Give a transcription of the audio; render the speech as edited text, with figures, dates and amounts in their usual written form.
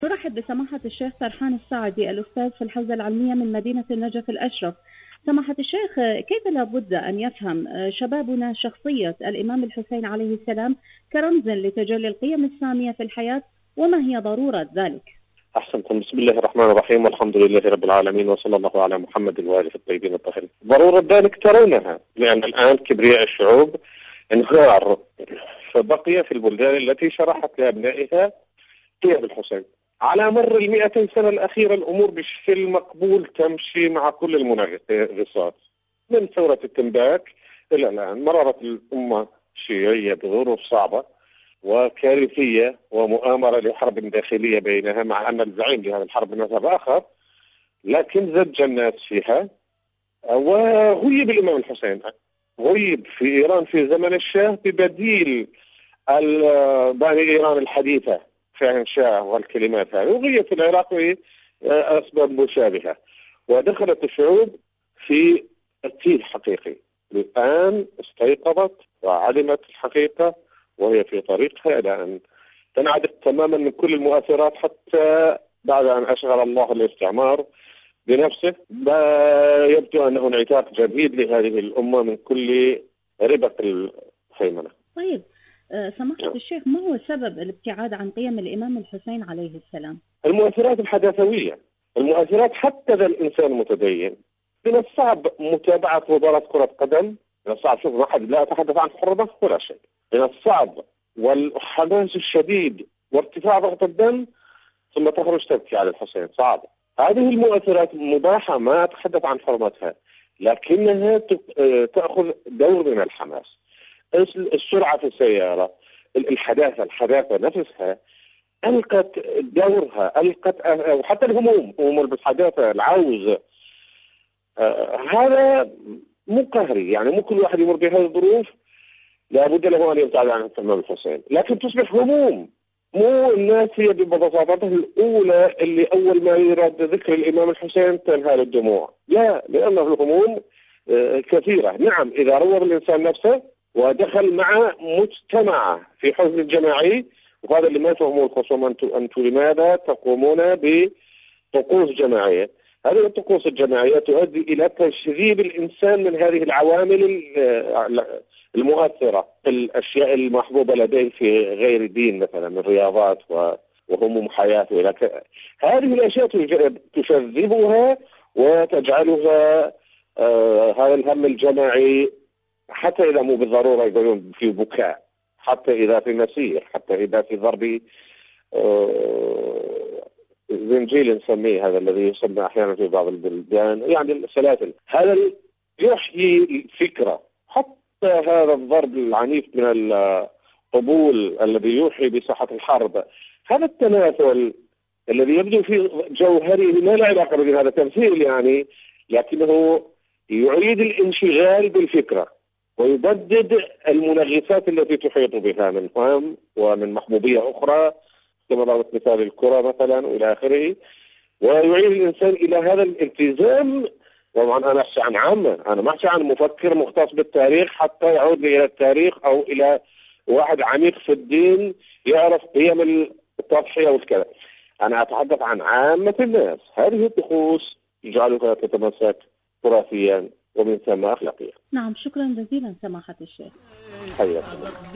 نرحب بسماحة الشيخ سرحان السعدي الأستاذ في الحوزة العلمية من مدينة النجف الأشرف. سماحة الشيخ، كيف لابد أن يفهم شبابنا شخصية الإمام الحسين عليه السلام كرمز لتجلي القيم السامية في الحياة، وما هي ضرورة ذلك؟ أحسنتم. بسم الله الرحمن الرحيم، والحمد لله رب العالمين، وصلى الله على محمد وآله الطيبين الطاهرين. ضرورة ذلك ترونها، لأن الآن كبرياء الشعوب انهار، فبقي في البلدان التي شرحت لأبنائها قيم الحسين. على مر 200 سنة الأخيرة الأمور بشكل مقبول تمشي مع كل المنغصات، من ثورة التنباك إلى الآن. مررت الأمة الشيعية بظروف صعبة وكارثية ومؤامرة لحرب داخلية بينها، مع أن الزعيم لهذه الحرب مذهب آخر، لكن زج الناس فيها. وغيب الإمام الحسين، غيب في إيران في زمن الشاه ببديل باني إيران الحديثة فهم شاه والكلمات هذه، وغيب في العراق لأسباب مشابهة. ودخلت الشعوب في التيه حقيقي. الآن استيقظت وعلمت الحقيقة، وهي في طريقها إلى أن تنعدم تماما من كل المؤثرات، حتى بعد أن أشغل الله الاستعمار بنفسه. يبدو أنه انعتاق جديد لهذه الأمة من كل ربق الهيمنة. طيب سماحة الشيخ، ما هو سبب الابتعاد عن قيم الإمام الحسين عليه السلام؟ المؤثرات الحداثوية، المؤثرات. حتى ذا الإنسان متدين من الصعب متابعة مباراة كرة قدم، من الصعب. شوف، ما حد لا أتحدث عن حرمة ولا شيء. من الصعب والحماس الشديد وارتفاع ضغط الدم ثم تخرج تبكي على الحسين، صعب. هذه المؤثرات مباحة، ما أتحدث عن حرمتها، لكنها تأخذ دور من الحماس. السرعة في السيارة، الحداثة نفسها ألقت دورها، وحتى الهموم بالحداثة، العوز. هذا مو قهري، يعني مو كل واحد يمر بهذه الظروف لابد له أن يبتعد عن الإمام الحسين، لكن تصبح هموم. مو الناس هي ببساطتها الأولى اللي أول ما يراد ذكر الإمام الحسين تنهال الدموع، لا، لأنه الهموم كثيرة. نعم، إذا روض الإنسان نفسه ودخل مع مجتمع في حزن الجماعي، وهذا اللي ما يفهمه الخصوم. أنتم لماذا تقومون بطقوس جماعية؟ هذه الطقوس الجماعية تؤدي إلى تشذيب الإنسان من هذه العوامل المؤثرة، الأشياء المحبوبة لديه في غير الدين، مثلا الرياضات وهموم حياته. هذه الأشياء تشذبها وتجعلها هذا الهم الجماعي، حتى إذا مو بالضرورة يقولون في بكاء، حتى إذا في مسيح، حتى إذا في ضرب زنجيل نسميه، هذا الذي يسمى أحيانا في بعض البلدان يعني السلاسل. هذا يحيي الفكرة. حتى هذا الضرب العنيف من القبول الذي يوحي بصحة الحرب، هذا التماثل الذي يبدو في جوهره ما له علاقة بهذا التمثيل يعني، لكنه يعيد الانشغال بالفكرة ويبدد المنغصات التي تحيط بها من فهم ومن محبوبية أخرى، كما ضربت مثال الكرة مثلا وإلى آخره، ويعيد الإنسان إلى هذا الالتزام. طبعا أنا أحكي عن عامة، أنا ما أحكي عن مفكر مختص بالتاريخ حتى يعود إلى التاريخ، أو إلى واحد عميق في الدين يعرف قيم التضحية والكلام. أنا أتحدث عن عامة الناس. هذه الطقوس يجعلها تتمسك تراثيا ومن ثم أخلاقيا. نعم، شكرا جزيلا سماحة الشيخ. حياك الله.